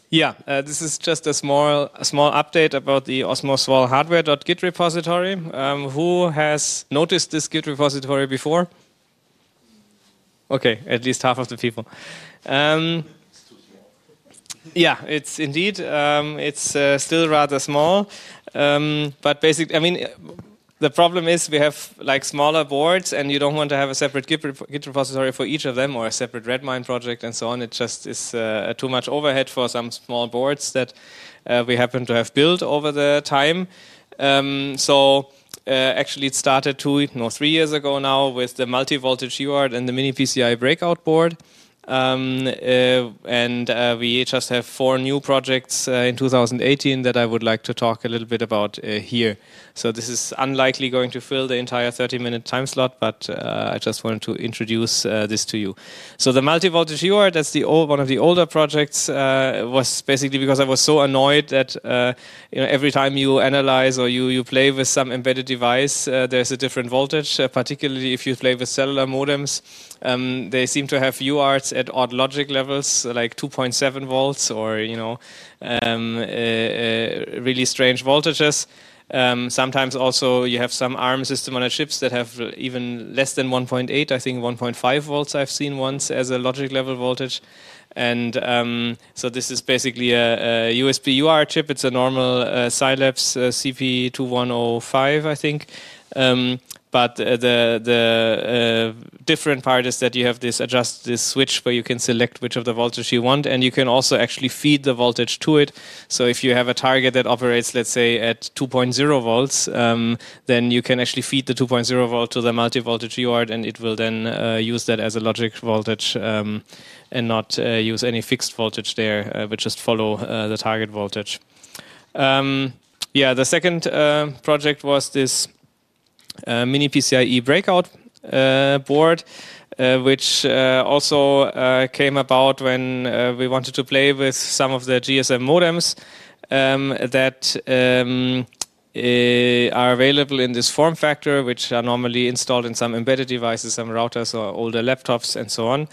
Yeah, this is just a small update about the Osmo Sval hardware.git repository. Who has noticed this Git repository before? Okay, at least half of the people. Yeah, it's indeed. It's still rather small, but basically, I mean, the problem is we have like smaller boards, and you don't want to have a separate Git repository for each of them, or a separate Redmine project, and so on. It just is too much overhead for some small boards that we happen to have built over the time. Actually, it started 3 years ago now with the multi-voltage UART and the mini PCI breakout board. We just have 4 new projects in 2018 that I would like to talk a little bit about here. So this is unlikely going to fill the entire 30-minute time slot, but I just wanted to introduce this to you. So the multi-voltage UART, that's one of the older projects, was basically because I was so annoyed that every time you analyze or you play with some embedded device, there's a different voltage, particularly if you play with cellular modems. They seem to have UARTs at odd logic levels, like 2.7 volts, or really strange voltages. Sometimes also you have some ARM system on chips that have even less than 1.8. I think 1.5 volts I've seen once as a logic level voltage. And so this is basically a USB UART chip. It's a normal Scilabs CP2105, I think. But the different part is that you have this switch where you can select which of the voltage you want, and you can also actually feed the voltage to it. So if you have a target that operates, let's say, at 2.0 volts, then you can actually feed the 2.0 volt to the multi-voltage UART, and it will then use that as a logic voltage and not use any fixed voltage there, but just follow the target voltage. The second project was this mini PCIe breakout board, which also came about when we wanted to play with some of the GSM modems that are available in this form factor, which are normally installed in some embedded devices, some routers or older laptops and so on.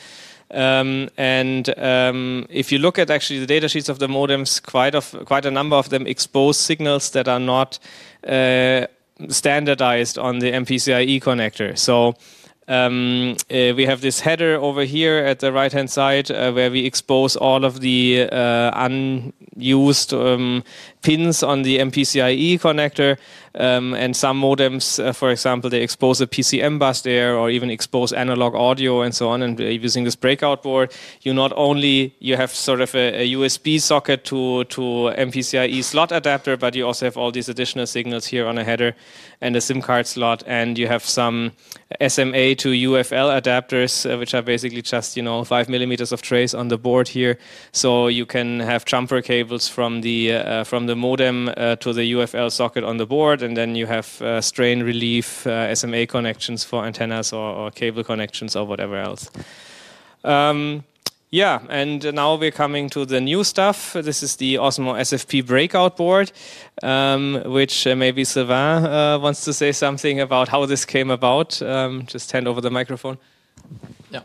If you look at actually the data sheets of the modems, quite a number of them expose signals that are not standardized on the MPCIe connector. So we have this header over here at the right hand side where we expose all of the unused pins on the MPCIe connector, and some modems, for example, they expose a PCM bus there, or even expose analog audio and so on. And using this breakout board, you have sort of a USB socket to MPCIe slot adapter, but you also have all these additional signals here on a header and a SIM card slot, and you have some SMA to UFL adapters, which are basically just 5 millimeters of trace on the board here. So you can have jumper cables from the modem to the UFL socket on the board, and then you have strain relief SMA connections for antennas or cable connections or whatever else. And now we're coming to the new stuff. This is the Osmo SFP breakout board, which maybe Sylvain wants to say something about how this came about. Just hand over the microphone. Yeah.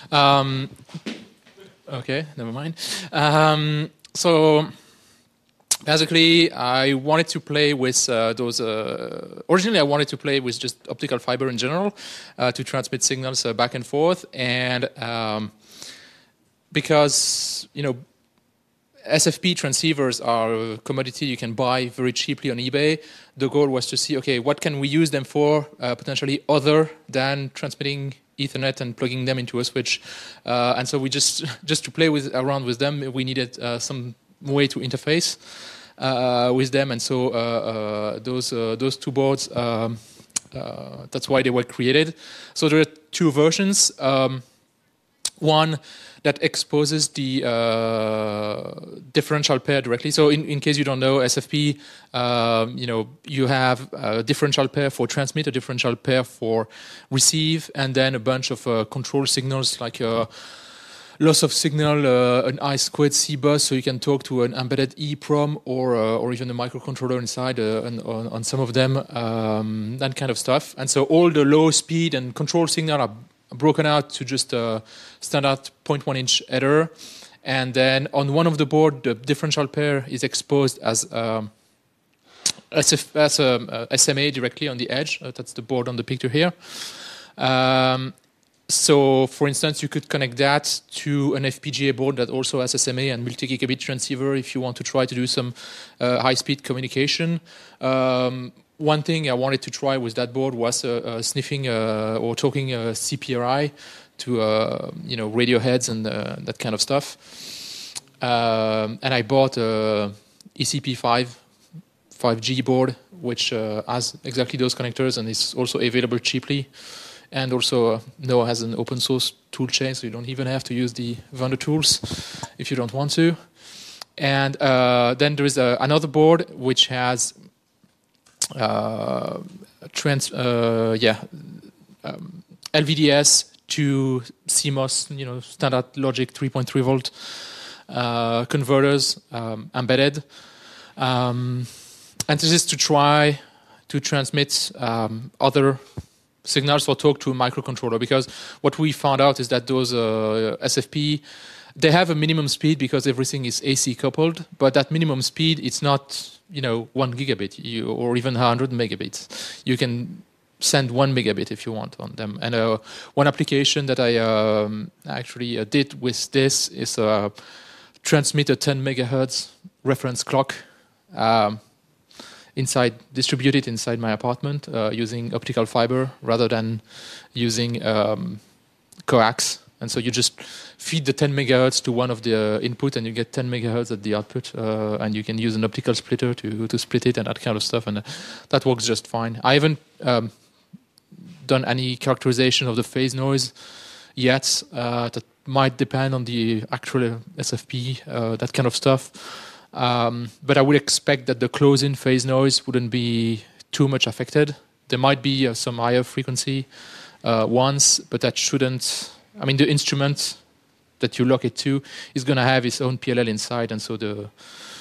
Okay, never mind. So basically, I wanted to play with those. Originally, I wanted to play with just optical fiber in general to transmit signals back and forth, and because SFP transceivers are a commodity you can buy very cheaply on eBay. The goal was to see, okay, what can we use them for potentially other than transmitting Ethernet and plugging them into a switch. And so we just to play around with them, we needed some way to interface with them. And so those two boards, that's why they were created. So there are 2 versions. One that exposes the differential pair directly. So in case you don't know, SFP, you have a differential pair for transmit, a differential pair for receive, and then a bunch of control signals like loss of signal, an I2C bus, so you can talk to an embedded EEPROM or even a microcontroller inside on some of them, that kind of stuff. And so all the low speed and control signal are broken out to just a standard 0.1-inch header, And then on one of the board, the differential pair is exposed as SMA directly on the edge. That's the board on the picture here. So, for instance, you could connect that to an FPGA board that also has SMA and multi-gigabit transceiver if you want to try to do some high-speed communication. One thing I wanted to try with that board was sniffing or talking CPRI to radio heads and that kind of stuff. And I bought a ECP5 5G board, which has exactly those connectors and is also available cheaply. And also, Noah has an open source tool chain, so you don't even have to use the vendor tools if you don't want to. And then there is another board which has LVDS to CMOS, standard logic 3.3 volt converters embedded. And this is to try to transmit other signals or talk to a microcontroller, because what we found out is that those SFP, they have a minimum speed because everything is AC coupled, but that minimum speed, it's not 1 gigabit or even 100 megabits. You can send 1 megabit if you want on them. And one application that I actually did with this is transmit a 10 megahertz reference clock distributed inside my apartment using optical fiber rather than using coax. And so you just feed the 10 megahertz to one of the input and you get 10 megahertz at the output. And you can use an optical splitter to split it and that kind of stuff. And that works just fine. I haven't done any characterization of the phase noise yet. That might depend on the actual SFP, that kind of stuff. But I would expect that the close-in phase noise wouldn't be too much affected. There might be some higher frequency ones, but that shouldn't. I mean, the instrument that you lock it to is going to have its own PLL inside, and so the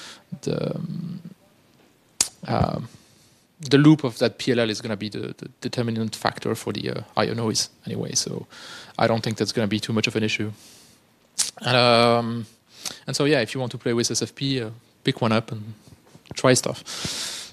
loop of that PLL is going to be the determinant factor for the higher noise anyway. So I don't think that's going to be too much of an issue. And so, yeah, if you want to play with SFP, pick one up and try stuff.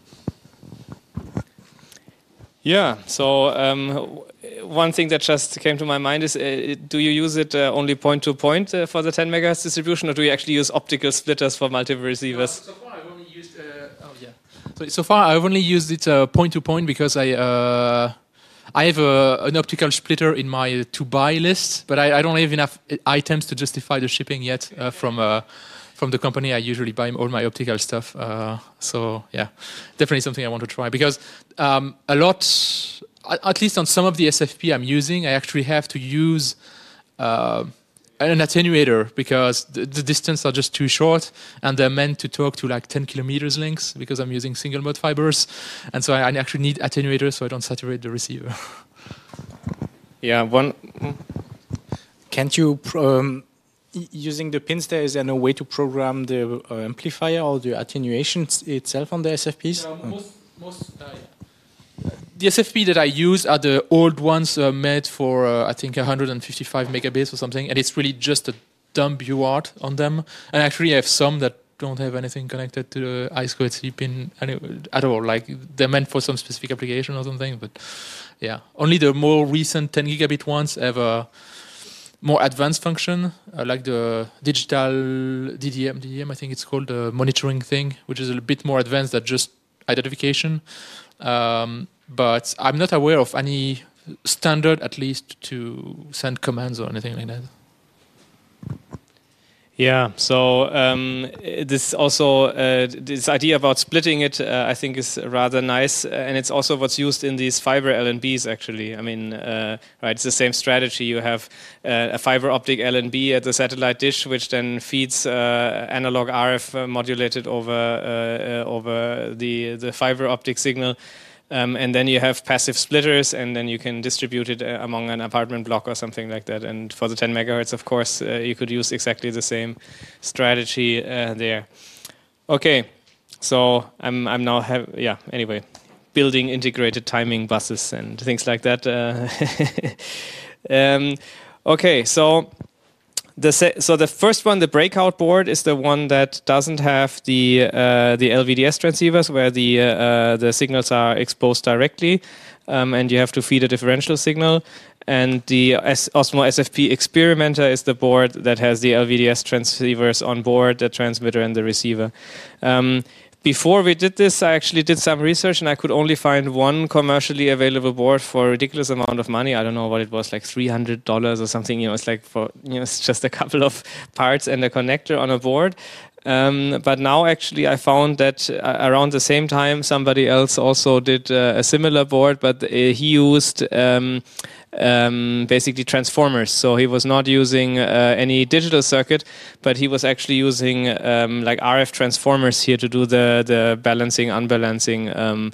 Yeah, so one thing that just came to my mind is, do you use it only point-to-point for the 10 megahertz distribution, or do you actually use optical splitters for multiple receivers? So far, I've only used... So far, I've only used it point-to-point because I have an optical splitter in my to-buy list, but I don't have enough items to justify the shipping yet from the company I usually buy all my optical stuff. So, yeah, definitely something I want to try. Because a lot, at least on some of the SFP I'm using, I actually have to use an attenuator because the distance are just too short and they're meant to talk to like 10 kilometers lengths because I'm using single mode fibers. And so I actually need attenuators so I don't saturate the receiver. Yeah, Can't you, using the pins there, is there no way to program the amplifier or the attenuation itself on the SFPs? The SFP that I use are the old ones made for, I think, 155 megabits or something, and it's really just a dumb UART on them. And actually, I have some that don't have anything connected to the I2C pin at all. Like, they're meant for some specific application or something, but yeah. Only the more recent 10 gigabit ones have a more advanced function, like the digital DDM, I think it's called, the monitoring thing, which is a bit more advanced than just identification. But I'm not aware of any standard, at least, to send commands or anything like that. Yeah, so this also this idea about splitting it, I think, is rather nice, and it's also what's used in these fiber LNBs. Actually, I mean, right, it's the same strategy. You have a fiber optic LNB at the satellite dish, which then feeds analog RF modulated over the fiber optic signal. And then you have passive splitters, and then you can distribute it among an apartment block or something like that. And for the 10 megahertz, of course, you could use exactly the same strategy there. Okay, so I'm now anyway, building integrated timing buses and things like that. Okay, so So the first one, the breakout board, is the one that doesn't have the LVDS transceivers where the signals are exposed directly, and you have to feed a differential signal. And the Osmo SFP Experimenter is the board that has the LVDS transceivers on board, the transmitter and the receiver. Before we did this, I actually did some research, and I could only find one commercially available board for a ridiculous amount of money. I don't know what it was, like $300 or something. It's like it's just a couple of parts and a connector on a board. But now actually I found that around the same time somebody else also did a similar board, but he used basically transformers. So he was not using any digital circuit, but he was actually using like RF transformers here to do the balancing, unbalancing.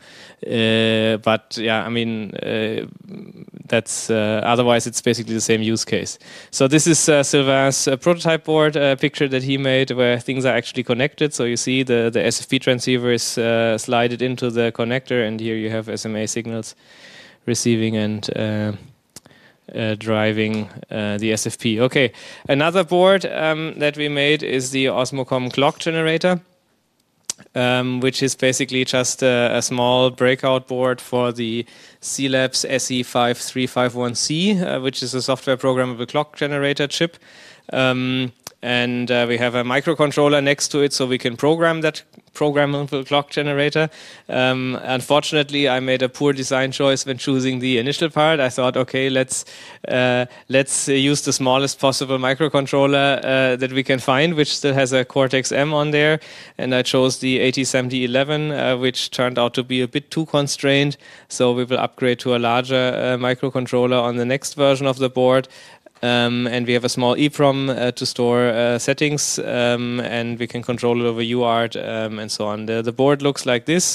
But yeah, I mean, that's otherwise it's basically the same use case. So this is Sylvain's prototype board picture that he made where things are actually connected. So you see the SFP transceiver is slided into the connector, and here you have SMA signals receiving and driving the SFP. Okay, another board that we made is the Osmocom clock generator, which is basically just a small breakout board for the C-Labs SE5351C, which is a software programmable clock generator chip. And we have a microcontroller next to it, so we can program that programmable clock generator. Unfortunately, I made a poor design choice when choosing the initial part. I thought, okay, let's use the smallest possible microcontroller that we can find, which still has a Cortex-M on there. And I chose the AT7011, which turned out to be a bit too constrained. So we will upgrade to a larger microcontroller on the next version of the board. And we have a small EEPROM to store settings, and we can control it over UART and so on. The board looks like this,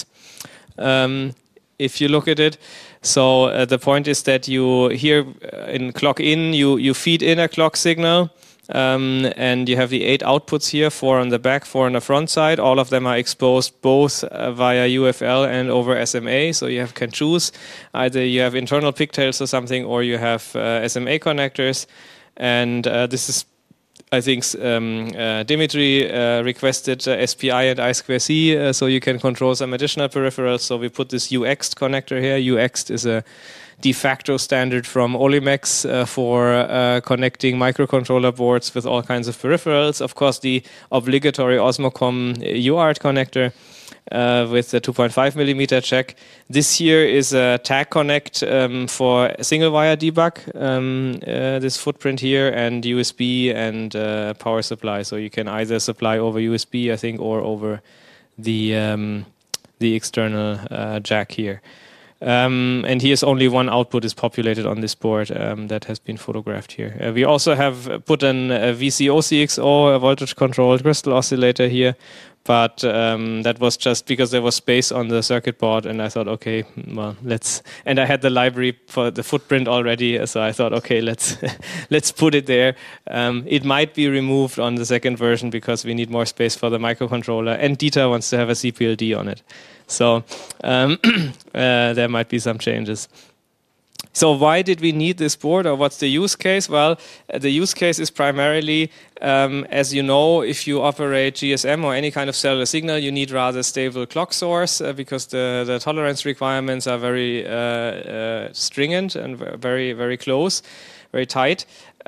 if you look at it. So the point is that you here in clock in, you feed in a clock signal, and you have the 8 outputs here, 4 on the back, 4 on the front side. All of them are exposed both via UFL and over SMA, so you can choose. Either you have internal pigtails or something, or you have SMA connectors. And this is, I think, Dimitri requested SPI and I2C, so you can control some additional peripherals. So we put this UX connector here. UX is a de facto standard from Olimex for connecting microcontroller boards with all kinds of peripherals. Of course, the obligatory Osmocom UART connector with the 2.5 millimeter jack. This here is a tag connect for single wire debug, this footprint here, and USB and power supply. So you can either supply over USB, I think, or over the external jack here. And here's only one output is populated on this board that has been photographed here. We also have put a VCO-CXO, a voltage-controlled crystal oscillator here, but that was just because there was space on the circuit board, and I thought, okay, well, and I had the library for the footprint already, so I thought, okay, let's put it there. It might be removed on the second version because we need more space for the microcontroller, and Dieter wants to have a CPLD on it. So there might be some changes. So why did we need this board, or what's the use case? Well, the use case is primarily, as you know, if you operate GSM or any kind of cellular signal, you need rather stable clock source because the tolerance requirements are very stringent and very, very close, very tight.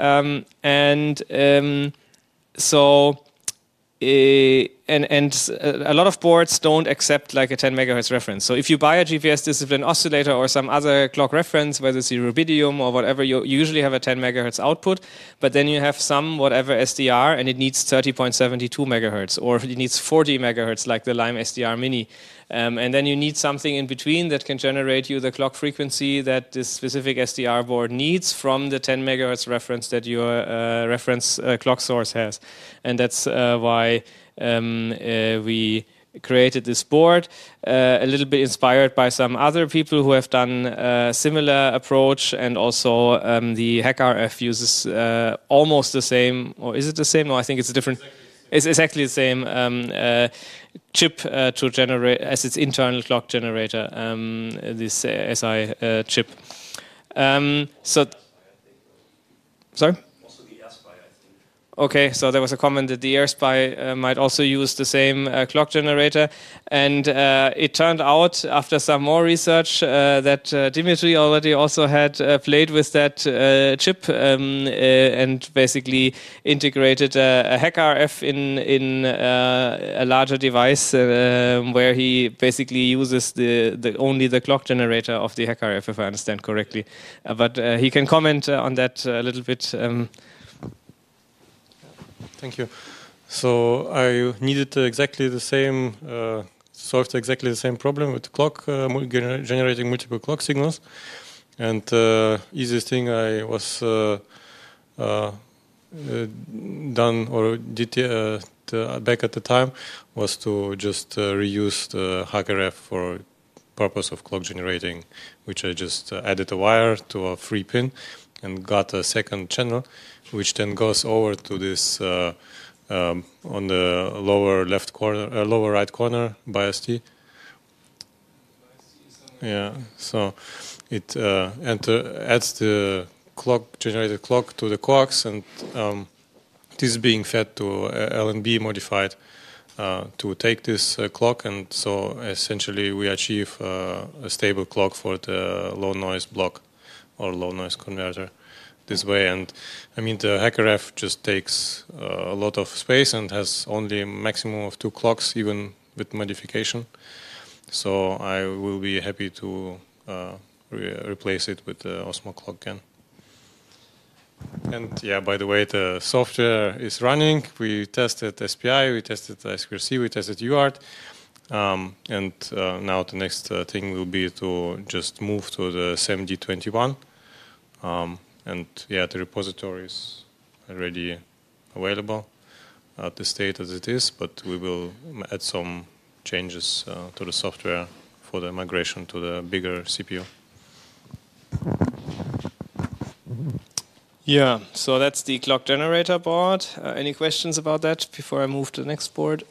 So a lot of boards don't accept like a 10 megahertz reference. So if you buy a GPS discipline oscillator or some other clock reference, whether it's Rubidium or whatever, you usually have a 10 megahertz output, but then you have some whatever SDR and it needs 30.72 megahertz, or it needs 40 megahertz like the Lime SDR Mini. And then you need something in between that can generate you the clock frequency that this specific SDR board needs from the 10 megahertz reference that your reference clock source has. And that's why we created this board, a little bit inspired by some other people who have done a similar approach, and also the HackRF uses almost the same, or is it the same? No, I think it's a different. It's exactly the same chip to generate as its internal clock generator, this SI chip. Sorry? Also the ASPI, I think. Okay, so there was a comment that the AirSpy might also use the same clock generator, and it turned out after some more research that Dimitri already also had played with that chip and basically integrated a HackRF in a larger device where he basically uses only the clock generator of the HackRF, if I understand correctly. But he can comment on that a little bit. Thank you. So I needed exactly the same, solved exactly the same problem with the clock, generating multiple clock signals. And easiest thing I was done or did back at the time was to just reuse the HackRF for purpose of clock generating, which I just added a wire to a free pin and got a second channel, which then goes over to this on the lower left corner, lower right corner BIST. Yeah, so it adds the generated clock to the coax, and this is being fed to LNB modified to take this clock, and so essentially we achieve a stable clock for the low noise block or low noise converter this way. And I mean, the HackRF just takes a lot of space and has only a maximum of 2 clocks, even with modification. So I will be happy to replace it with the Osmo clock again. And yeah, by the way, the software is running. We tested SPI, we tested I2C, we tested UART. And now the next thing will be to just move to the SEMD21. And yeah, the repository is already available at the state as it is, but we will add some changes to the software for the migration to the bigger CPU. Yeah, so that's the clock generator board. Any questions about that before I move to the next board?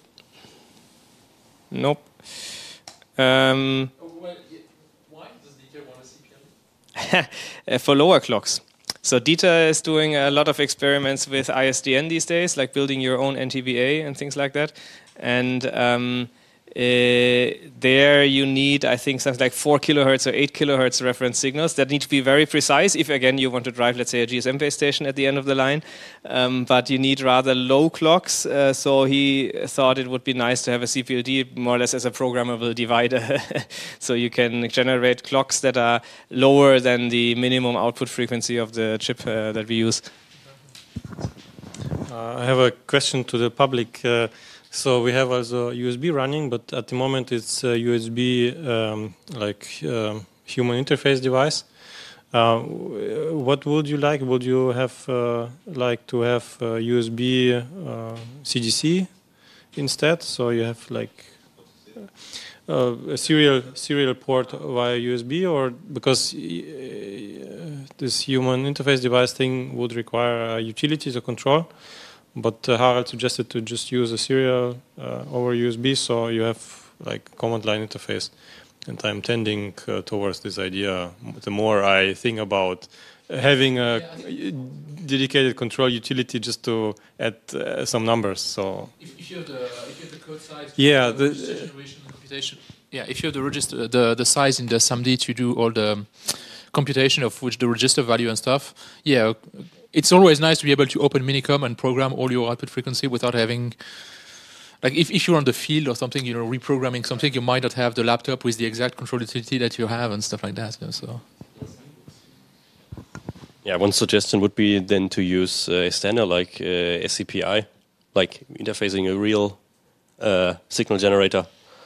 Nope. Why does Dieter want a CPM? For lower clocks. So Dieter is doing a lot of experiments with ISDN these days, like building your own NTVA and things like that. And there you need, I think, something like 4 kilohertz or 8 kilohertz reference signals that need to be very precise if, again, you want to drive, let's say, a GSM base station at the end of the line. But you need rather low clocks. So he thought it would be nice to have a CPLD more or less as a programmable divider. So you can generate clocks that are lower than the minimum output frequency of the chip that we use. I have a question to the public. So we have also USB running, but at the moment it's a USB human interface device. What would you like? Would you have like to have USB CDC instead? So you have like a serial port via USB, or because this human interface device thing would require a utility to control. But Harald suggested to just use a serial over USB, so you have like command line interface. And I'm tending towards this idea. The more I think about having a dedicated control utility just to add some numbers. So if you have the code size, yeah, the generation and computation. Yeah, if you have the register, the size in the SAMD to do all the computation of which the register value and stuff. Yeah. It's always nice to be able to open Minicom and program all your output frequency without having, like, if you're on the field or something, you know, reprogramming something, you might not have the laptop with the exact control utility that you have and stuff like that. You know, so. Yeah, one suggestion would be then to use a standard like SCPI, like interfacing a real signal generator.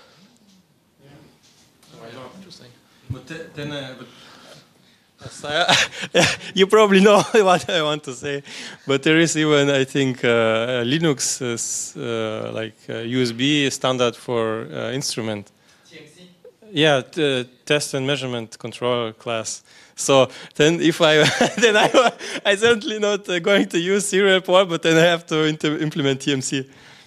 Yeah. Interesting. But then. You probably know what I want to say, but there is even, I think, Linux is like USB standard for instrument. TXT? Yeah, test and measurement control class. So then, if I then I certainly not going to use serial port, but then I have to implement TMC.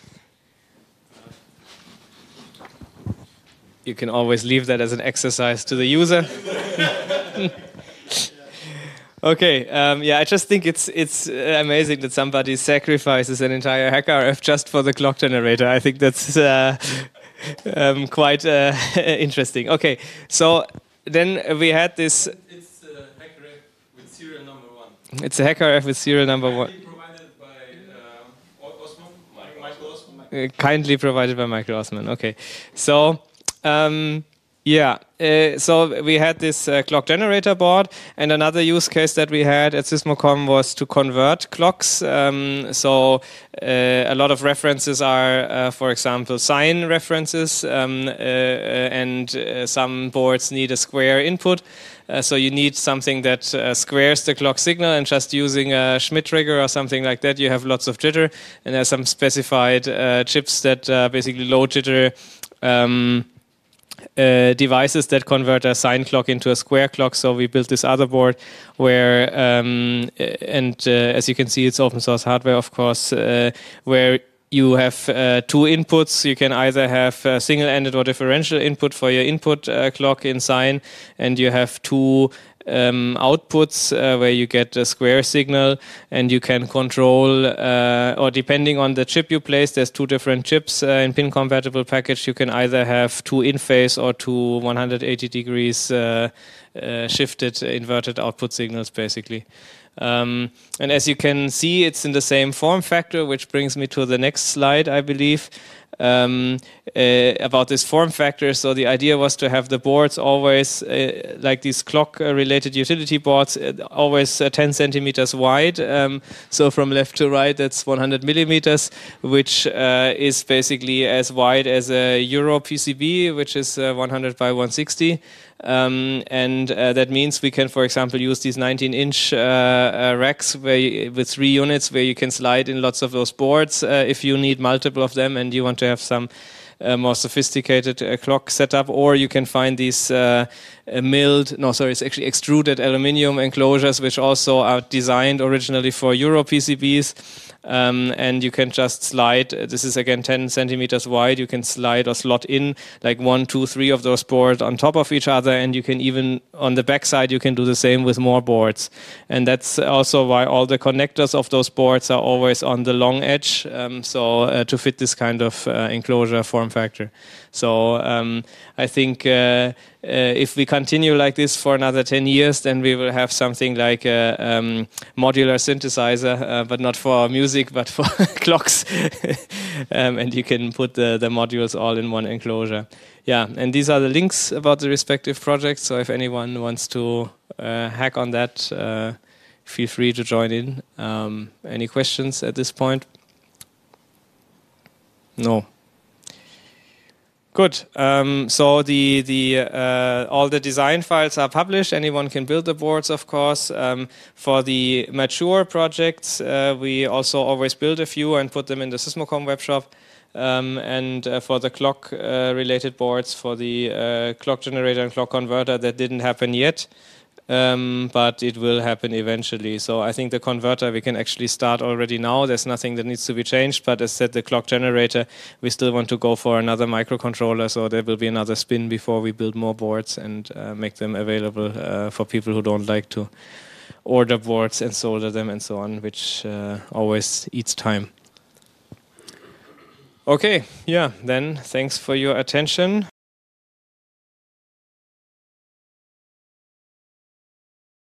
You can always leave that as an exercise to the user. Okay, yeah, I just think it's amazing that somebody sacrifices an entire HackRF just for the clock generator. I think that's quite interesting. Okay, so then we had this. It's a HackRF with serial number 1. It's a HackRF with serial number 1. Provided by Osman, Michael Osman. Kindly provided by Michael Osman. Okay, so. Yeah, so we had this clock generator board, and another use case that we had at Sysmocom was to convert clocks. So a lot of references are, for example, sine references, and some boards need a square input. So you need something that squares the clock signal, and just using a Schmidt trigger or something like that, you have lots of jitter, and there's some specified chips that basically low jitter devices that convert a sine clock into a square clock. So we built this other board where, as you can see, it's open source hardware, of course, where you have two inputs. You can either have a single-ended or differential input for your input clock in sine, and you have two outputs where you get a square signal, and you can control, or depending on the chip you place, there's two different chips in pin compatible package. You can either have two in phase or two 180 degrees shifted inverted output signals, basically. And as you can see, it's in the same form factor, which brings me to the next slide, I believe. About this form factor. So the idea was to have the boards always, like these clock-related utility boards, always 10 centimeters wide. So from left to right, that's 100 millimeters, which is basically as wide as a Euro PCB, which is 100 by 160. And that means we can, for example, use these 19-inch racks with 3 units where you can slide in lots of those boards if you need multiple of them and you want to have some more sophisticated clock setup. Or you can find these it's actually extruded aluminium enclosures, which also are designed originally for Euro PCBs. And you can just slide, this is again 10 centimeters wide, you can slide or slot in like 1, 2, 3 of those boards on top of each other, and you can even, on the back side, you can do the same with more boards. And that's also why all the connectors of those boards are always on the long edge, to fit this kind of enclosure form factor. So I think if we continue like this for another 10 years, then we will have something like a modular synthesizer, but not for music, but for clocks. And you can put the modules all in one enclosure. Yeah, and these are the links about the respective projects. So if anyone wants to hack on that, feel free to join in. Any questions at this point? No. Good. So all the design files are published. Anyone can build the boards, of course. For the mature projects, we also always build a few and put them in the Sysmocom webshop. And for the clock related boards, for the clock generator and clock converter, that didn't happen yet. But it will happen eventually. So I think the converter we can actually start already now. There's nothing that needs to be changed, but as said, the clock generator, we still want to go for another microcontroller, so there will be another spin before we build more boards and make them available for people who don't like to order boards and solder them and so on, which always eats time. Okay, yeah, then thanks for your attention.